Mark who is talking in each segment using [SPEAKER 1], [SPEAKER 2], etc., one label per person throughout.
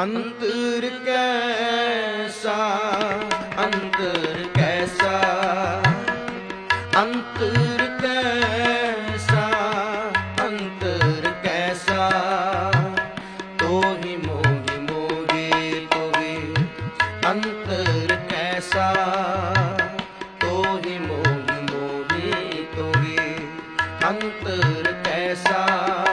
[SPEAKER 1] अंतर कैसा, अंतर कैसा, अंतर कैसा, अंतर कैसा, तो ही मोहि मोहि तोहि अंतर कैसा, तो ही मोहि मोहि तोहि अंतर कैसा,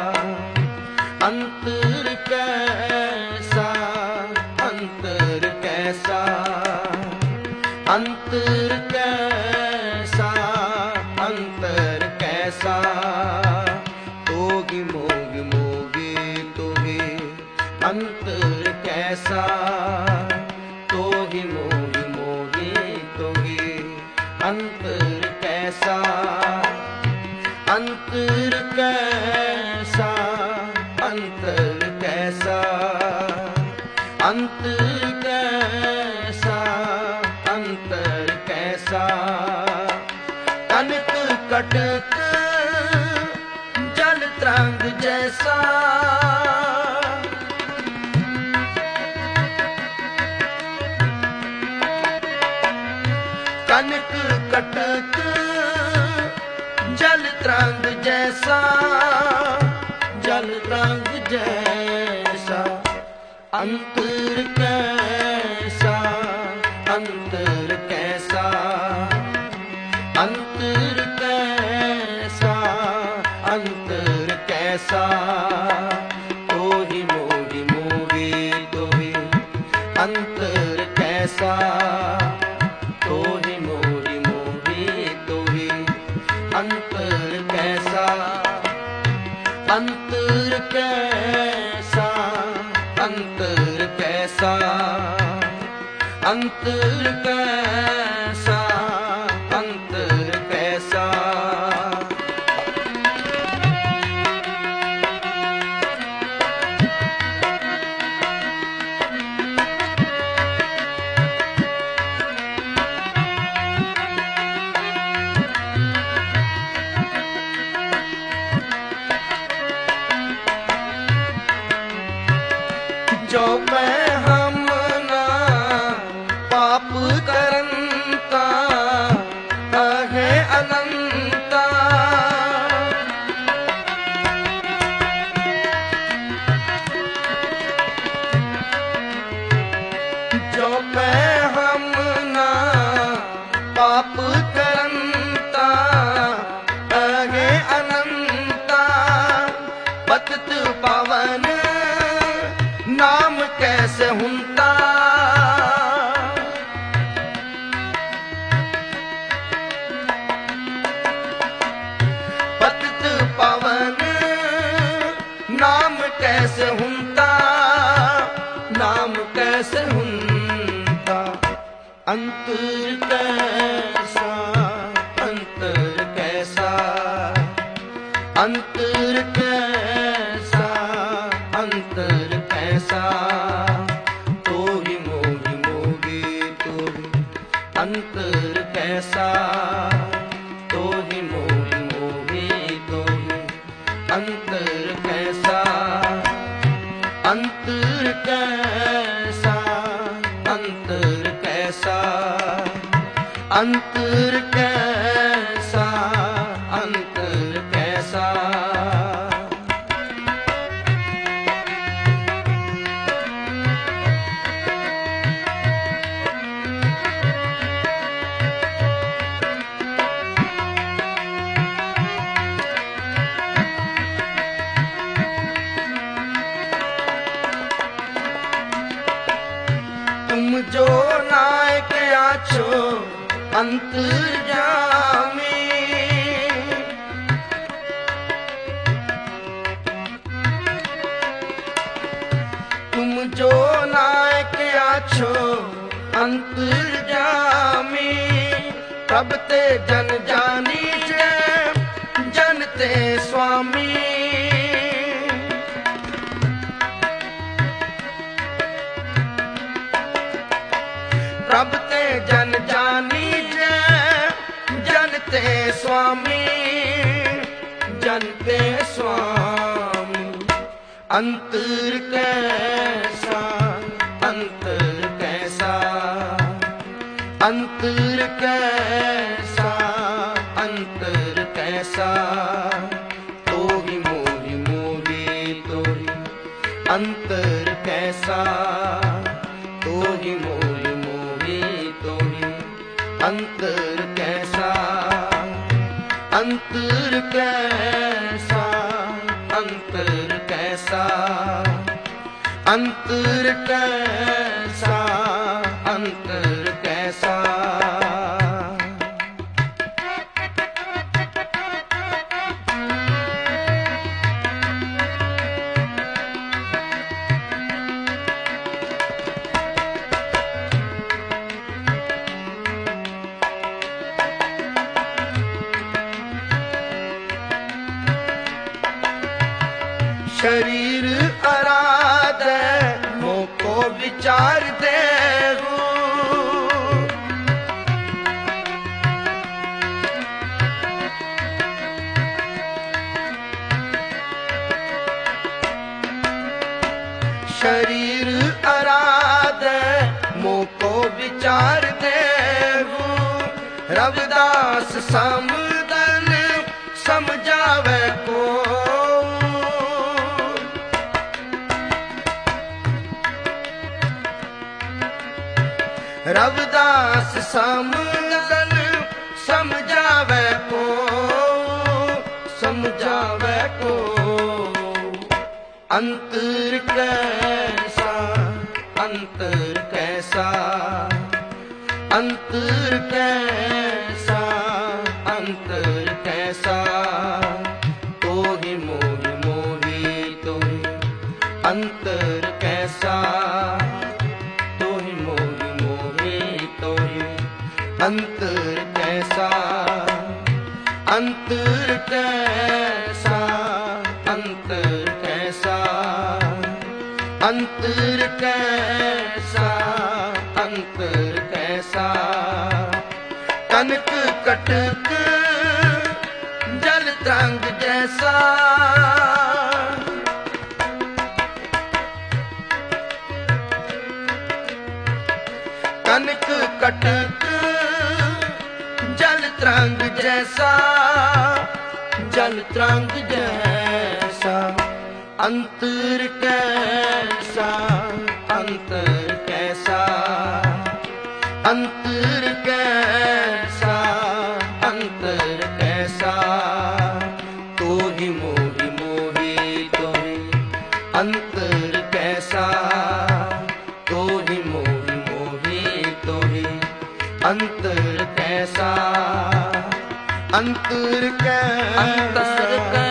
[SPEAKER 1] अंतर कैसा, अंतर कैसा, अंतर कैसा, अंतर कैसा, तोहि मोहि मोहि तोहि अंतर कैसा, तोहि मोहि मोहि तोहि अंतर कैसा, अंतर कैसा, अंतर कैसा, अंतर कैसा, अंतर कैसा, तनिक कटक जल तरंग जैसा, तनिक कटक जल तरंग जैसा, जल तरंग जैसा, अंतर कैसा, अंतर कैसा, अंतर कैसा, अंतर कैसा, तोहि मोहि मोहि तोहि अंतर कैसा, तोहि मोहि मोहि तोहि अंतर कैसा, अंतर कैसा, अंतर कैसा, अंतर कैसा, अंतर कैसा, जो मैं हम ना पाप करंता है अनंता, जो मैं हम ना पाप करंता है अनंता, पतित पावन नाम कैसे हुंता, पतित पावन नाम कैसे हुंता, नाम कैसे हुंता, अंतर कैसा, अंतर कैसा, अंतर कैसा, अंतर कैसा, तोहि मोहि मोहि तोहि अंतर कैसा, तोहि मोहि मोहि तोहि अंतर कैसा, अंतर कैसा, अंतर कैसा, अंतर कैसा, अंतर कैसा, तुम जो नायक आछो अंतर्यामी, तुम जो नायक आछो अंतर्यामी, तब ते जन जानी जे जन ते स्वामी, प्रभ ते जन जानी जे जन ते स्वामी, जन ते स्वामी, अंतर कैसा, अंतर कैसा, अंतर कैसा, तो ही मोहि मोहि तो ही अंतर कैसा, तो ही मोहि मोहि तो ही अंतर कैसा, अंतर कैसा, अंतर कैसा, अंतर कैसा, अंतर कैसा। शरीर आराध मोको विचार देहु, शरीर आराध मोको विचार देहु, रविदास समदन समझावे को, रविदास समदन समझावे को, समझावे को। अंतर कैसा, अंतर कैसा, अंतर कैसा, अंतर कैसा, तो ही मोहि मोहि तो ही अंतर कैसा, अंतर कैसा, अंतर कैसा, अंतर कैसा, अंतर कैसा, अंतर कैसा। कनक कटक जल तरंग जैसा, कनक कटक जल तरंग जैसा, जल तरंग जैसा, अंतर कैसा, अंतर कैसा, अंतर कैसा, अंतर कैसा, तो ही मोहि मोहि तो ही अंतर कैसा, तो ही मोहि मोहि तो ही अंतर कैसा, अंतर कैसा, अंतर कैसा।